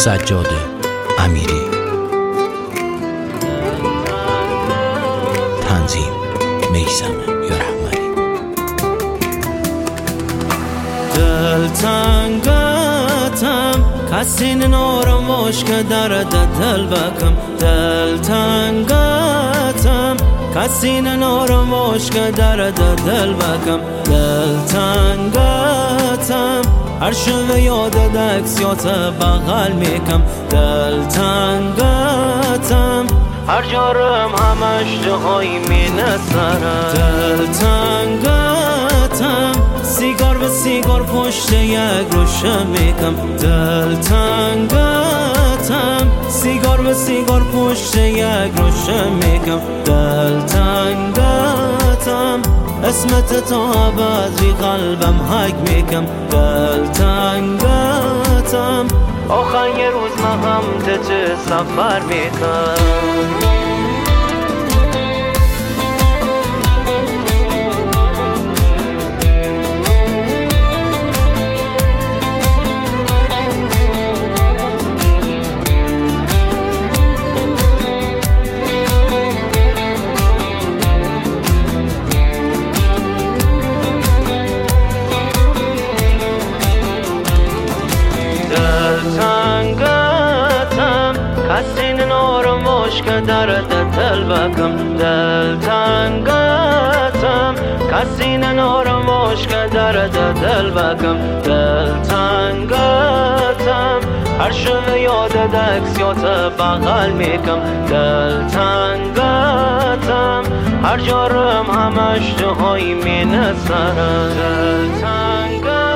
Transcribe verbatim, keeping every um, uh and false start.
سجاد امیری. تنظیم میثم یارحمدی. دلتنگتم کسی نارموش که درد دل بکم. دلتنگتم کسی نارموش که درد دل بکم. دلتنگتم هر شب یاد دکسیات بغل میکم. دلتنگتم هر جارم همش جاهای می نسرم. دلتنگتم سیگار به سیگار پشت یک روشه میکم. دلتنگتم سیگار به سیگار پشت یک روشه میکم. دلتنگتم اسمت تا ابد بی قلبم حک میکم. دلتنگتم آخر یه روز من هم چه سفر میکم. دلتنگتم کسی نارموش که درد دل بکم. دلتنگتم کسی نارموش که درد دل بکم. دلتنگتم هر شب یاد دکسیات بغل میکم. دلتنگتم هر جارم همش جاهایی می نسرم. دلتنگتم